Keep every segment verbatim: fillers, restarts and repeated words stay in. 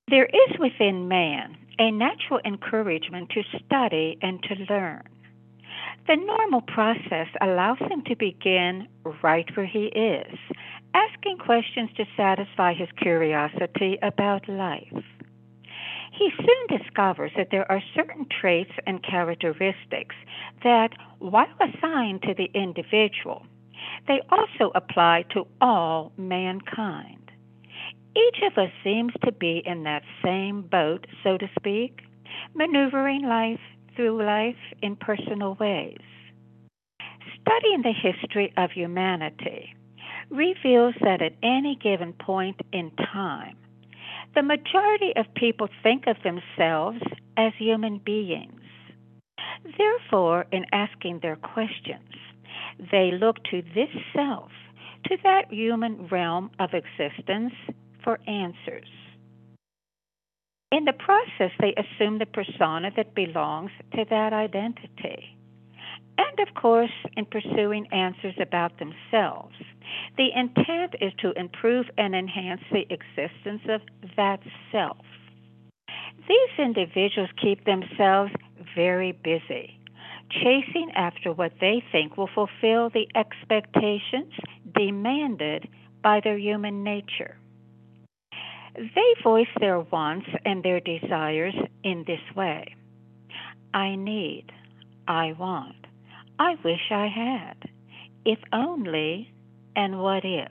There is within man a natural encouragement to study and to learn. The normal process allows him to begin right where he is, asking questions to satisfy his curiosity about life. He soon discovers that there are certain traits and characteristics that, while assigned to the individual, they also apply to all mankind. Each of us seems to be in that same boat, so to speak, maneuvering life through life in personal ways. Studying the history of humanity reveals that at any given point in time, the majority of people think of themselves as human beings. Therefore, in asking their questions, they look to this self, to that human realm of existence, for answers. In the process, they assume the persona that belongs to that identity. And of course, in pursuing answers about themselves, the intent is to improve and enhance the existence of that self. These individuals keep themselves very busy, chasing after what they think will fulfill the expectations demanded by their human nature. They voice their wants and their desires in this way: I need, I want, I wish I had, if only, and what if.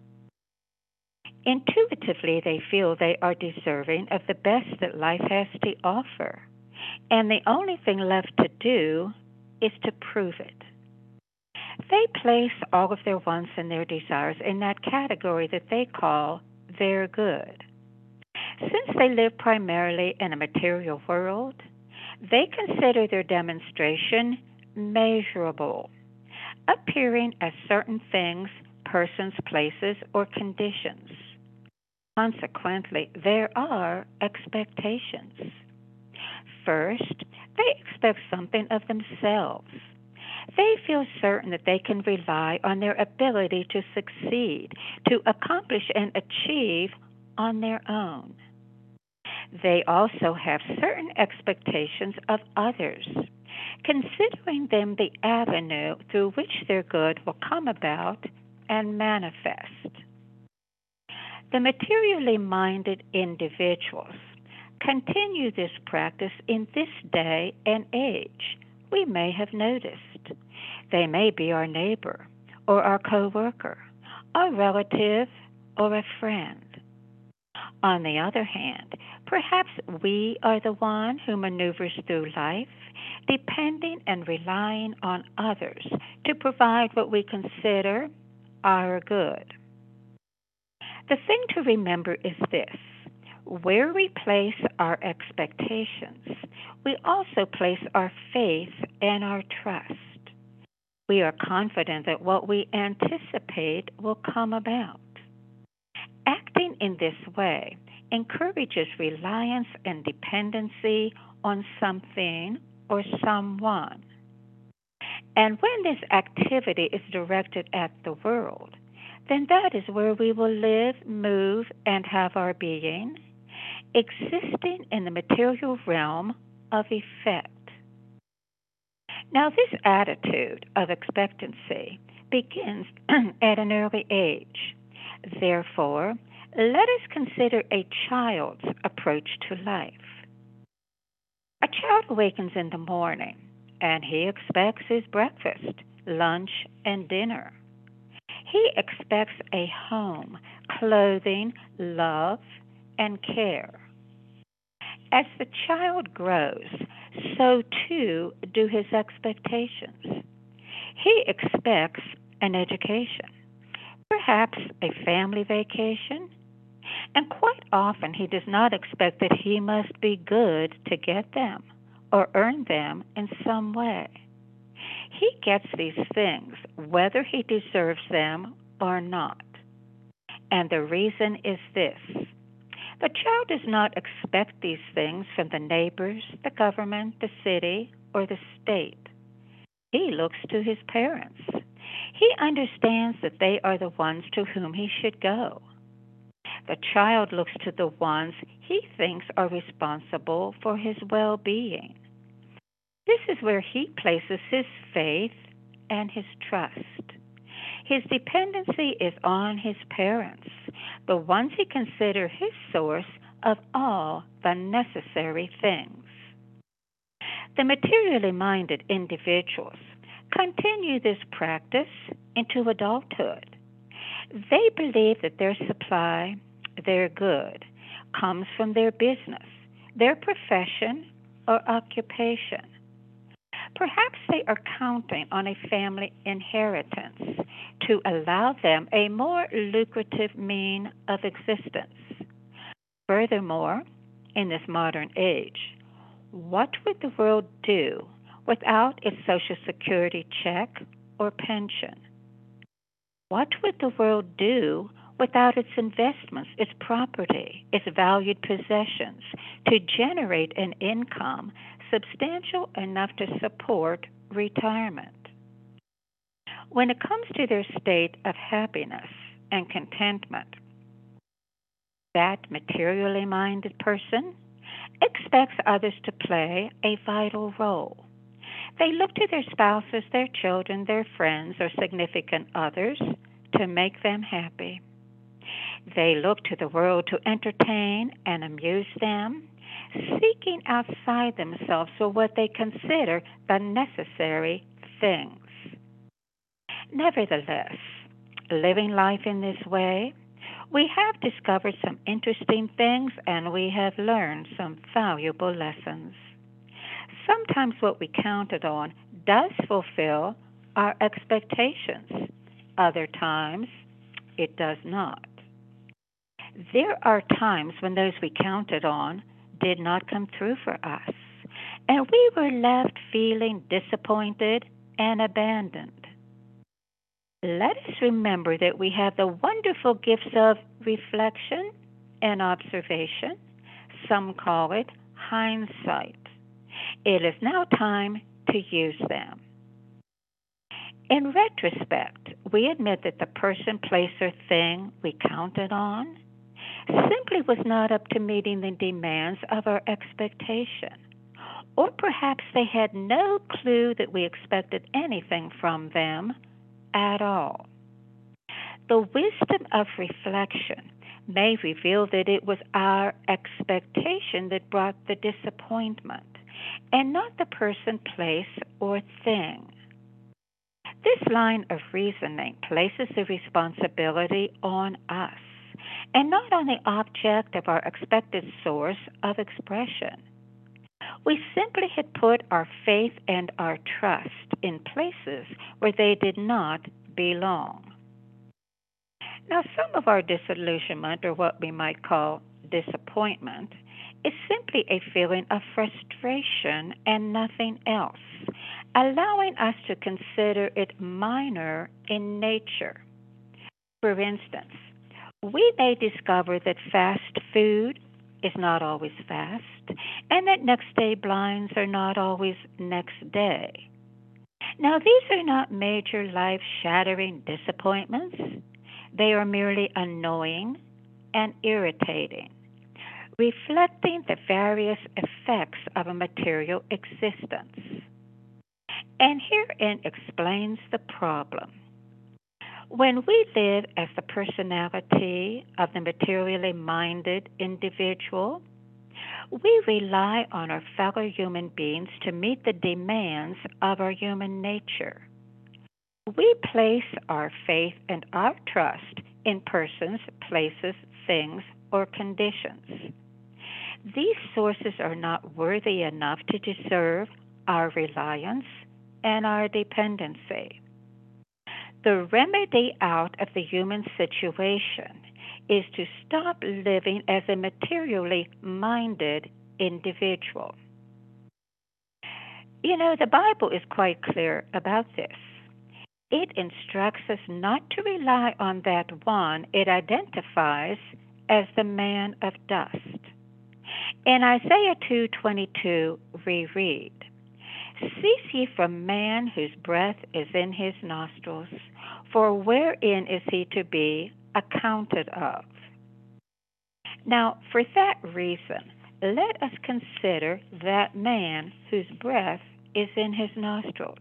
Intuitively, they feel they are deserving of the best that life has to offer, and the only thing left to do is to prove it. They place all of their wants and their desires in that category that they call their good. Since they live primarily in a material world, they consider their demonstration measurable, appearing as certain things, persons, places, or conditions. Consequently, there are expectations. First, they expect something of themselves. They feel certain that they can rely on their ability to succeed, to accomplish and achieve on their own. They also have certain expectations of others, considering them the avenue through which their good will come about and manifest. The materially minded individuals continue this practice in this day and age. We may have noticed. They may be our neighbor or our coworker, a relative or a friend. On the other hand, perhaps we are the one who maneuvers through life, depending and relying on others to provide what we consider our good. The thing to remember is this: where we place our expectations, we also place our faith and our trust. We are confident that what we anticipate will come about. Acting in this way encourages reliance and dependency on something or someone. And when this activity is directed at the world, then that is where we will live, move, and have our being, existing in the material realm of effect. Now, this attitude of expectancy begins at an early age. Therefore, let us consider a child's approach to life. A child awakens in the morning and he expects his breakfast, lunch, and dinner. He expects a home, clothing, love, and care. As the child grows, so too do his expectations. He expects an education, perhaps a family vacation, and quite often he does not expect that he must be good to get them or earn them in some way. He gets these things whether he deserves them or not. And the reason is this: the child does not expect these things from the neighbors, the government, the city, or the state. He looks to his parents. He understands that they are the ones to whom he should go. The child looks to the ones he thinks are responsible for his well being. This is where he places his faith and his trust. His dependency is on his parents, the ones he considers his source of all the necessary things. The materially minded individuals continue this practice into adulthood. They believe that their supply, their good, comes from their business, their profession, or occupation. Perhaps they are counting on a family inheritance to allow them a more lucrative mean of existence. Furthermore, in this modern age, what would the world do without its Social Security check or pension? What would the world do without its investments, its property, its valued possessions to generate an income substantial enough to support retirement? When it comes to their state of happiness and contentment, that materially minded person expects others to play a vital role. They look to their spouses, their children, their friends, or significant others to make them happy. They look to the world to entertain and amuse them, seeking outside themselves for what they consider the necessary things. Nevertheless, living life in this way, we have discovered some interesting things and we have learned some valuable lessons. Sometimes what we counted on does fulfill our expectations. Other times, it does not. There are times when those we counted on did not come through for us, and we were left feeling disappointed and abandoned. Let us remember that we have the wonderful gifts of reflection and observation. Some call it hindsight. It is now time to use them. In retrospect, we admit that the person, place, or thing we counted on simply was not up to meeting the demands of our expectation. Or perhaps they had no clue that we expected anything from them at all. The wisdom of reflection may reveal that it was our expectation that brought the disappointment, and not the person, place, or thing. This line of reasoning places the responsibility on us, and not on the object of our expected source of expression. We simply had put our faith and our trust in places where they did not belong. Now, some of our disillusionment, or what we might call disappointment, is simply a feeling of frustration and nothing else, allowing us to consider it minor in nature. For instance, we may discover that fast food is not always fast, and that next day blinds are not always next day. Now, these are not major life shattering disappointments, they are merely annoying and irritating, reflecting the various effects of a material existence. And herein explains the problem. When we live as the personality of the materially minded individual, we rely on our fellow human beings to meet the demands of our human nature. We place our faith and our trust in persons, places, things, or conditions. These sources are not worthy enough to deserve our reliance and our dependency. The remedy out of the human situation is to stop living as a materially minded individual. You know, the Bible is quite clear about this. It instructs us not to rely on that one it identifies as the man of dust. In Isaiah two twenty-two, we read, "Cease ye from man whose breath is in his nostrils, for wherein is he to be accounted of?" Now, for that reason, let us consider that man whose breath is in his nostrils.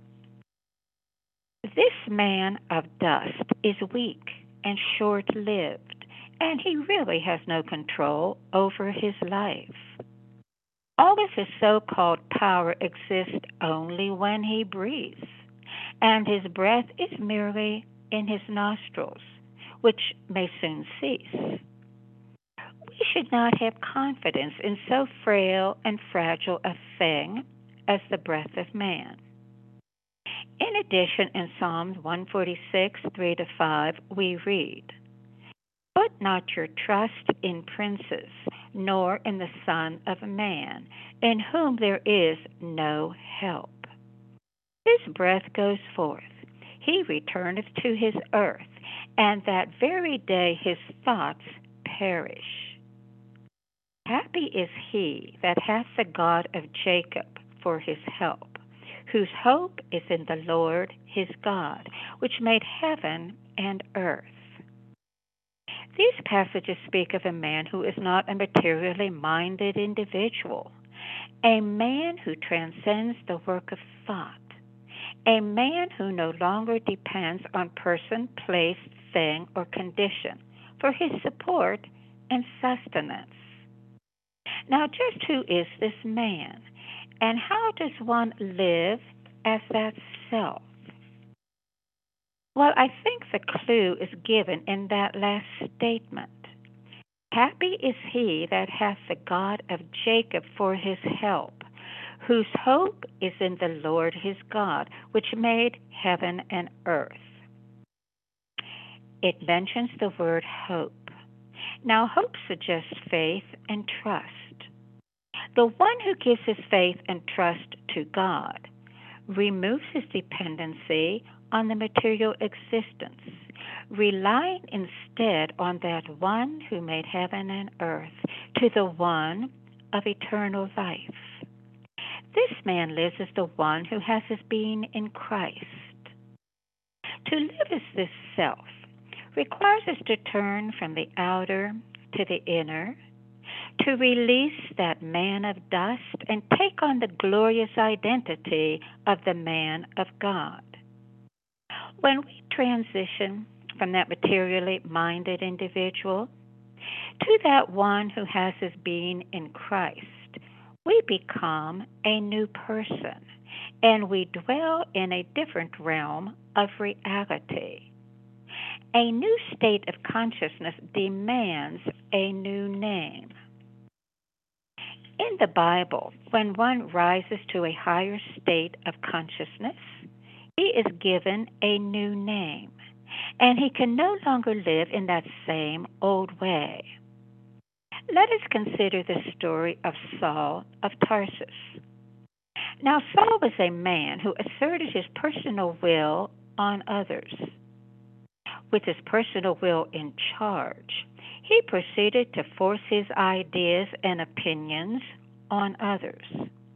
This man of dust is weak and short lived, and he really has no control over his life. All of his so called power exists only when he breathes, and his breath is merely in his nostrils, which may soon cease. We should not have confidence in so frail and fragile a thing as the breath of man. In addition, in Psalms one forty-six, three to five, we read, "Put not your trust in princes, nor in the Son of Man, in whom there is no help. His breath goes forth, he returneth to his earth, and that very day his thoughts perish. Happy is he that hath the God of Jacob for his help, whose hope is in the Lord his God, which made heaven and earth." These passages speak of a man who is not a materially minded individual, a man who transcends the work of thought, a man who no longer depends on person, place, thing, or condition for his support and sustenance. Now, just who is this man, and how does one live as that self? Well, I think the clue is given in that last statement. Happy is he that hath the God of Jacob for his help, whose hope is in the Lord his God, which made heaven and earth. It mentions the word hope. Now, hope suggests faith and trust. The one who gives his faith and trust to God removes his dependency on the material existence, relying instead on that one who made heaven and earth, to the one of eternal life. This man lives as the one who has his being in Christ. To live as this self requires us to turn from the outer to the inner, to release that man of dust and take on the glorious identity of the man of God. When we transition from that materially minded individual to that one who has his being in Christ, we become a new person, and we dwell in a different realm of reality. A new state of consciousness demands a new name. In the Bible, when one rises to a higher state of consciousness, he is given a new name, and he can no longer live in that same old way. Let us consider the story of Saul of Tarsus. Now, Saul was a man who asserted his personal will on others. With his personal will in charge, he proceeded to force his ideas and opinions on others.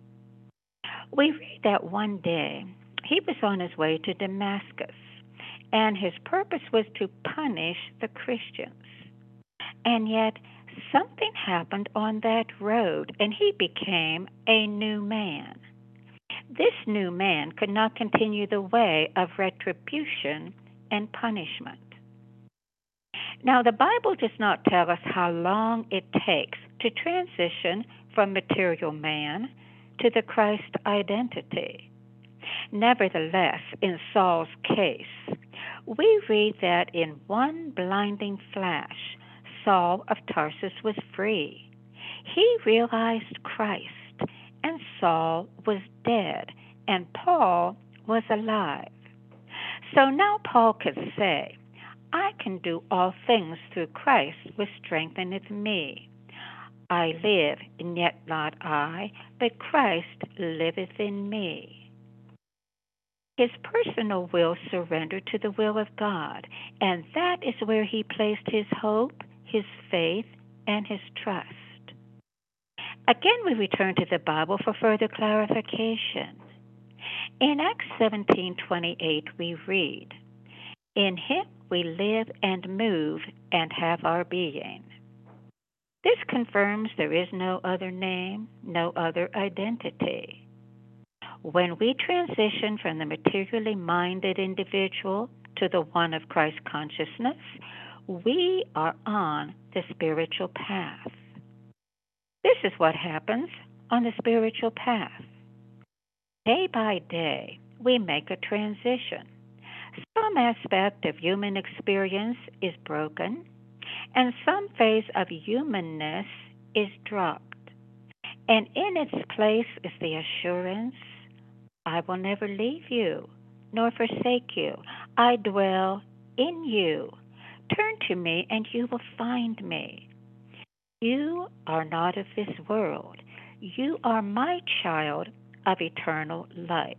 We read that one day he was on his way to Damascus, and his purpose was to punish the Christians. And yet, something happened on that road, and he became a new man. This new man could not continue the way of retribution and punishment. Now, the Bible does not tell us how long it takes to transition from material man to the Christ identity. Nevertheless, in Saul's case, we read that in one blinding flash, Saul of Tarsus was free. He realized Christ, and Saul was dead, and Paul was alive. So now Paul could say, I can do all things through Christ which strengtheneth me. I live, and yet not I, but Christ liveth in me. His personal will surrendered to the will of God, and that is where he placed his hope, his faith, and his trust. Again, we return to the Bible for further clarification. In Acts seventeen twenty-eight, we read, In him we live and move and have our being. This confirms there is no other name, no other identity. When we transition from the materially minded individual to the one of Christ consciousness, we are on the spiritual path. This is what happens on the spiritual path. Day by day, we make a transition. Some aspect of human experience is broken, and some phase of humanness is dropped. And in its place is the assurance, I will never leave you nor forsake you. I dwell in you. Turn to me and you will find me. You are not of this world. You are my child of eternal life.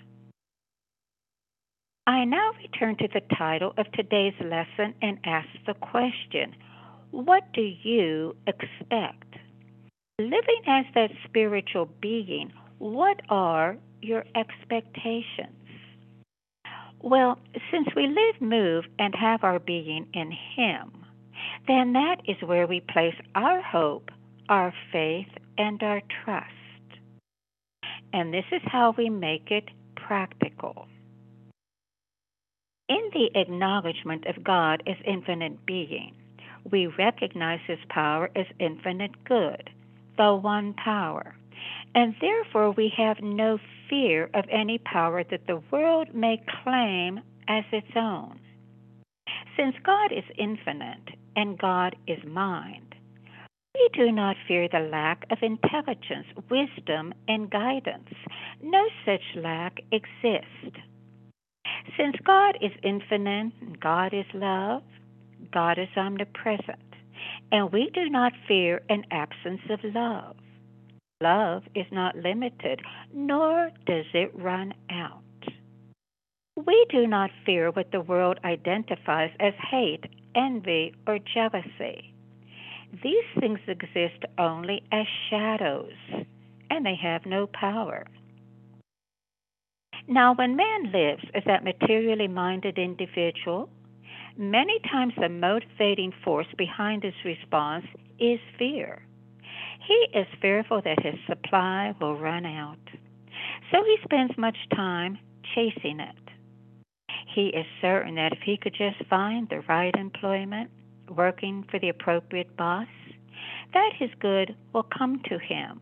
I now return to the title of today's lesson and ask the question, what do you expect? Living as that spiritual being, what are your expectations? Well, since we live, move, and have our being in Him, then that is where we place our hope, our faith, and our trust. And this is how we make it practical. In the acknowledgement of God as infinite being, we recognize His power as infinite good, the one power, and therefore we have no fear of any power that the world may claim as its own. Since God is infinite and God is mind, we do not fear the lack of intelligence, wisdom, and guidance. No such lack exists. Since God is infinite and God is love, God is omnipresent, and we do not fear an absence of love. Love is not limited, nor does it run out. We do not fear what the world identifies as hate, envy, or jealousy. These things exist only as shadows, and they have no power. Now, when man lives as that materially minded individual, many times the motivating force behind his response is fear. He is fearful that his supply will run out, so he spends much time chasing it. He is certain that if he could just find the right employment, working for the appropriate boss, that his good will come to him.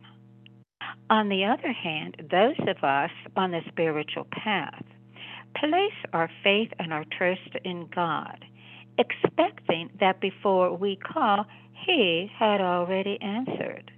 On the other hand, those of us on the spiritual path place our faith and our trust in God, expecting that before we call, He had already answered.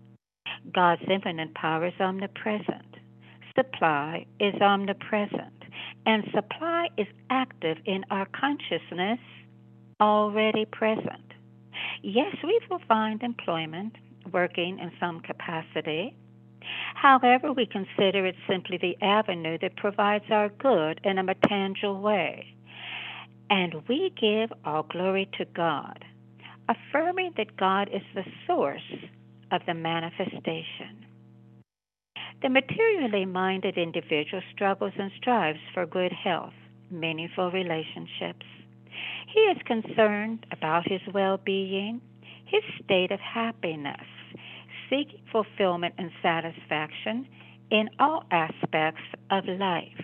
God's infinite power is omnipresent. Supply is omnipresent, and supply is active in our consciousness, already present. Yes, we will find employment, working in some capacity. However, we consider it simply the avenue that provides our good in a tangible way. And we give all glory to God, affirming that God is the source of the manifestation. The materially minded individual struggles and strives for good health, meaningful relationships. He is concerned about his well-being, his state of happiness, seeking fulfillment and satisfaction in all aspects of life.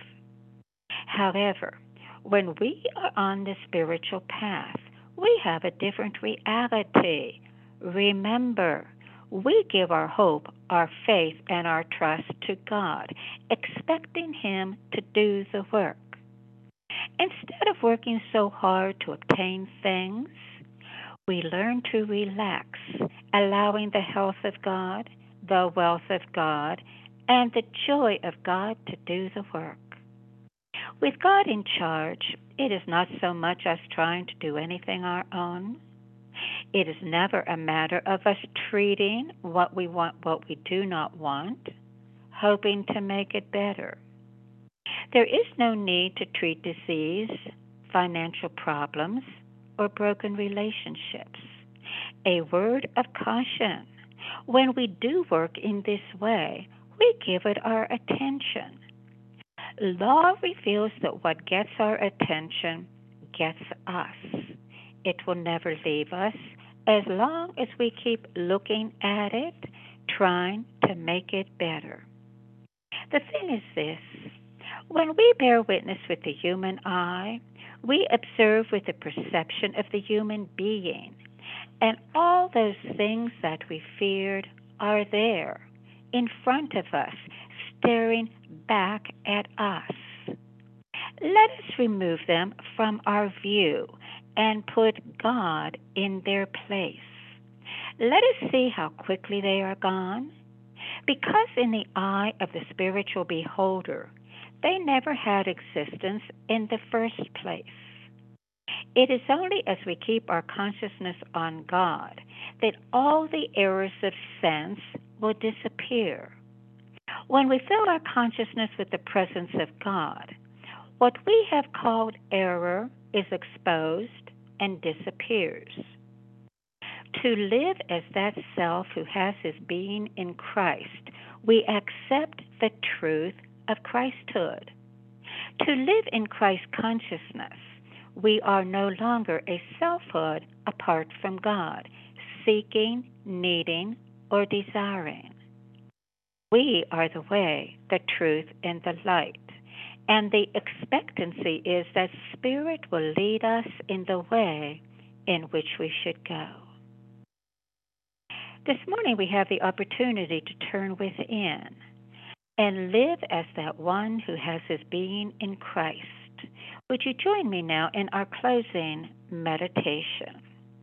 However, when we are on the spiritual path, we have a different reality. Remember, we give our hope, our faith, and our trust to God, expecting Him to do the work. Instead of working so hard to obtain things, we learn to relax, allowing the health of God, the wealth of God, and the joy of God to do the work. With God in charge, it is not so much us trying to do anything our own. It is never a matter of us treating what we want, what we do not want, hoping to make it better. There is no need to treat disease, financial problems, or broken relationships. A word of caution. When we do work in this way, we give it our attention. Law reveals that what gets our attention gets us. It will never leave us, as long as we keep looking at it, trying to make it better. The thing is this: when we bear witness with the human eye, we observe with the perception of the human being, and all those things that we feared are there, in front of us, staring back at us. Let us remove them from our view and put God in their place. Let us see how quickly they are gone. Because in the eye of the spiritual beholder, they never had existence in the first place. It is only as we keep our consciousness on God that all the errors of sense will disappear. When we fill our consciousness with the presence of God, what we have called error is exposed and disappears. To live as that self who has his being in Christ, we accept the truth of Christhood. To live in Christ consciousness, we are no longer a selfhood apart from God, seeking, needing, or desiring. We are the way, the truth, and the light. And the expectancy is that Spirit will lead us in the way in which we should go. This morning we have the opportunity to turn within and live as that one who has his being in Christ. Would you join me now in our closing meditation?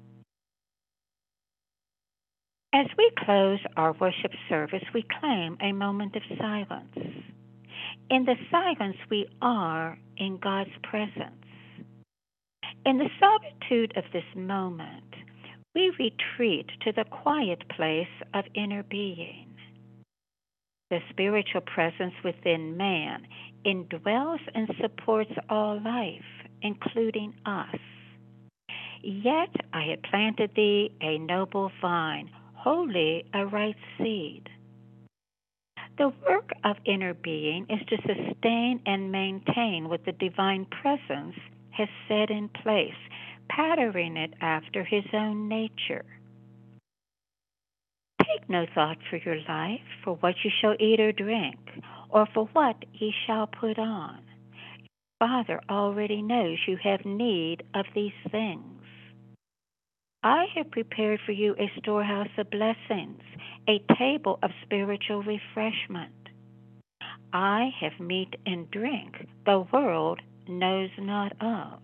As we close our worship service, we claim a moment of silence. In the silence, we are in God's presence. In the solitude of this moment, we retreat to the quiet place of inner being. The spiritual presence within man indwells and supports all life, including us. Yet I had planted thee a noble vine, wholly a right seed. The work of inner being is to sustain and maintain what the divine presence has set in place, patterning it after his own nature. Take no thought for your life, for what you shall eat or drink, or for what ye shall put on. Your Father already knows you have need of these things. I have prepared for you a storehouse of blessings, a table of spiritual refreshment. I have meat and drink the world knows not of.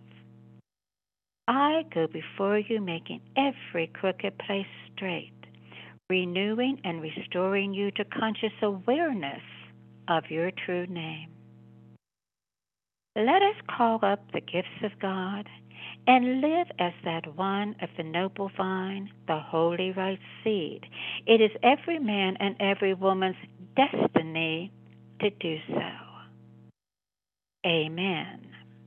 I go before you, making every crooked place straight, renewing and restoring you to conscious awareness of your true name. Let us call up the gifts of God and live as that one of the noble vine, the holy right seed. It is every man and every woman's destiny to do so. Amen.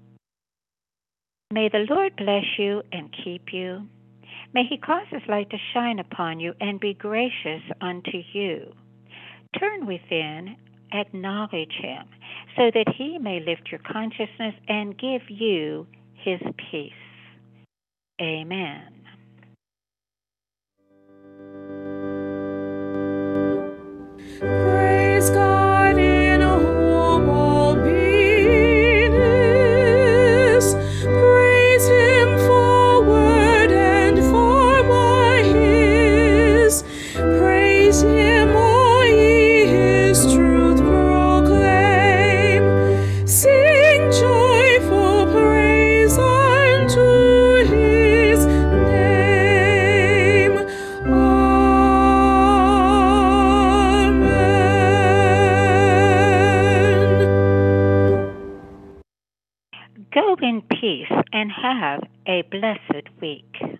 May the Lord bless you and keep you. May he cause his light to shine upon you and be gracious unto you. Turn within, acknowledge him, so that he may lift your consciousness and give you his peace. Amen. Praise God in whom all being is. Praise him forward and forward his. Praise him, all ye his truth proclaim. Sing joyful praise unto his name. Go in peace and have a blessed week.